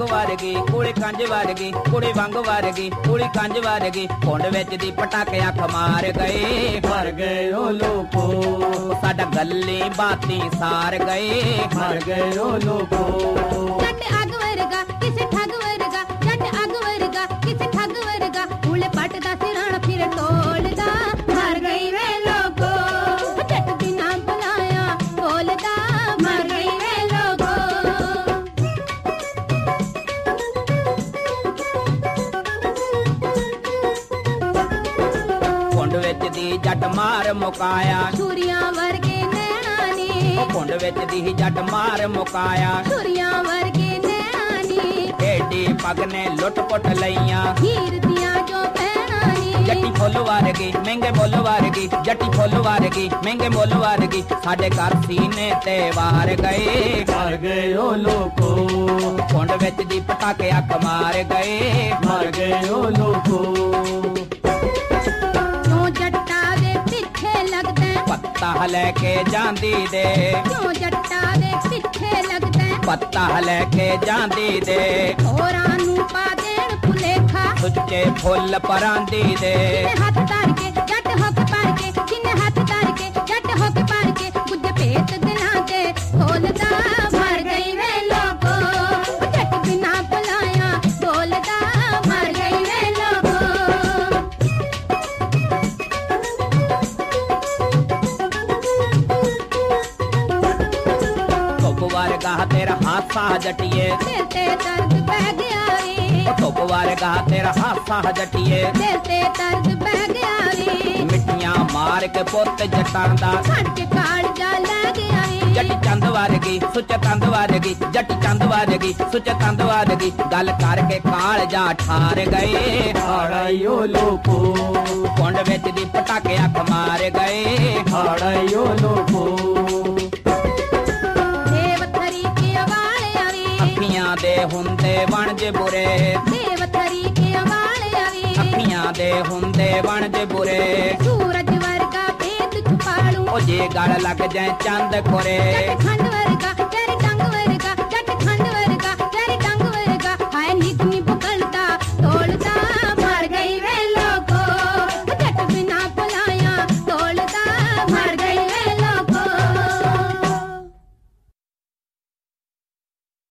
ਵਰਗੀ ਕੁੜੀ ਕੰਜ ਵਰਗੀ ਕੁੜੀ ਵਾਂਗ ਵਰਗੀ ਕੁੜੀ ਕੰਜ ਵਰਗੀ ਕੁੰਡ ਵਿੱਚ ਦੀ ਪਟਾਕੇ ਅੱਖ ਮਾਰ ਗਏ ਮਰ ਗਏ ਓ ਲੋਕੋ ਸਾਡਾ ਗੱਲੀ ਬਾਤੀ ਸਾਰ ਗਏ ਮਰ ਗਏ ਓ ਲੋਕੋ ਜੱਟ ਅੱਗ ਵਰਗਾ ਕਿਸੇ ਠੱਗ ਵਰਗਾ ਜੱਟ ਅੱਗ ਵਰਗਾ ਕਿਸੇ ਠੱਗ ਵਰਗਾ ਉਲੇ ਪੱਟ ਦਾ ਸਿਰਾਣਾ ਫਿਰ ਟੋਲਦਾ ਮਰ ਗਈ ਵੇ ਲੋਕੋ ਜੱਟ ਬਿਨਾ ਬੁਲਾਇਆ ਬੋਲਦਾ ਮਰ ਗਈ ਵੇ ਲੋਕੋ ਕੁੰਡ ਵਿੱਚ ਦੀ ਜੱਟ ਮਾਰ ਮੁਕਾਇਆ ਛੁਰੀਆਂ ਵਰਗੇ ਨੈਣਾ ਨੀ ਕੁੰਡ ਵਿੱਚ ਦੀ ਜੱਟ ਮਾਰ ਮੁਕਾਇਆ ਛੁਰੀਆਂ ਵਰਗੇ ਨੈਣਾ ਨੀ ਏਡੀ ਪੱਗ ਨੇ ਲੁੱਟ ਪੁੱਟ ਲਈਆਂ ਹੀਰ ਦੀਆਂ ਜੋ ਭੈਣਾਂ ਨੀ ਜੱਟੀ ਫੁੱਲ ਵਰਗੀ ਮਹਿੰਗੇ ਮੁੱਲ ਵਰਗੀ ਜੱਟੀ ਫੁੱਲ ਵਰਗੀ ਮਹਿੰਗੇ ਮੁੱਲ ਵਰਗੀ ਸਾਡੇ ਘਰ ਸੀਨੇ ਤੇ ਵਾਰ ਗਏ ਮਰ ਗਏ ਓ ਲੋਕੋ ਕੁੰਡ ਵਿੱਚ ਦੀ ਪਟਾਕੇ ਅੱਖ ਮਾਰ ਗਏ ਮਰ ਗਏ ਓ ਲੋਕੋ ਕਿਉਂ ਜੱਟਾਂ ਦੇ ਪਿੱਛੇ ਲੱਗਦਾ ਪੱਤਾ ਲੈ ਕੇ ਜਾਂਦੀ ਦੇ ਕਿਉਂ ਜੱਟਾਂ ਦੇ ਪਿੱਛੇ ਲੱਗਦਾ ਪੱਤਾ ਲੈ ਕੇ ਜਾਂਦੀ ਦੇ ਹੋਰਾਂ ਨੂੰ ਪਾ ਦੇਣ ਭੁਲੇਖਾ ਸੁੱਚੇ ਫੁੱਲ ਪਰਾਂਦੀ ਦੇ ਜਿੰਨੇ ਹੱਥ ਧਰ ਕੇ ਜੱਟ ਹੁੱਕ ਭਰ ਕੇ ਜਿੰਨੇ ਹੱਥ ਧਰ ਕੇ ਜੱਟ ਹੁੱਕ ਭਰ ਕੇ ਗੁੱਜੇ ਭੇਤ ਦਿਲਾਂ ਤੇ ਖੋਲਦਾ ਮਰ ਗਈ ਵੇ ਲੋਕੋ ਜੱਟ ਬਿਨਾ ਬੁਲਾਇਆ ਬੋਲਦਾ ਮਰ ਗਈ ਵੇ ਲੋਕੋ ਧੁੱਪ ਵਰਗਾ ਤੇਰਾ ਹਾਸਾ ਜੱਟੀਏ ਦਿਲ ਤੇ ਦਰਦ ਪੈ ਗਿਆ ਵੇ ਧੁੱਪ ਵਰਗਾ ਤੇਰਾ ਹਾਸਾ ਜੱਟੀਏ ਦਿਲ ਤੇ ਦਰਦ ਪੈ ਗਿਆ ਵੇ ਮਿੱਟੀਆਂ ਮਾਰ ਕੇ ਪੁੱਤ ਜੱਟਾਂ ਦਾ ਛੱਡ ਕੇ ਕਾਲ ਜਾ ਲੈ ਗਿਆ ਵੇ ਜੱਟ ਚੰਦ ਵਰਗੀ ਸੁੱਚ ਤੰਦ ਵਰਗੀ ਜੱਟ ਚੰਦ ਵਰਗੀ ਸੁੱਚ ਤੰਦ ਵਰਗੀ ਗੱਲ ਕਰਕੇ ਕਾਲ ਜਾ ਠਾਰ ਗਏ ਹਾੜਾਈ ਓ ਲੋਕੋ ਕੁੰਡ ਵਿੱਚ ਦੀ ਪਟਾਕੇ ਅੱਖ ਮਾਰ ਗਏ ਹਾੜਾਈ ਓ ਲੋਕੋ ਦੇਵਥਰੀ ਕੇ ਵਾਲਿਆ ਵੇ ਅੱਖੀਆਂ ਦੇ ਹੁੰਦੇ ਵਣਜ ਬੁਰੇ ਦੇਵਥਰੀ ਕੇ ਵਾਲਿਆ ਵੇ ਅੱਖੀਆਂ ਦੇ ਹੁੰਦੇ ਵਣਜ ਬੁਰੇ ਸੂਰਜ ਵਰਗਾ ਭੇਦ ਛੁਪਾਲੂ ਉਹ ਜੇ ਗਲ ਲੱਗ ਜਾਏ ਚੰਦ ਖੁਰੇ ਜੱਟ ਖੰਡ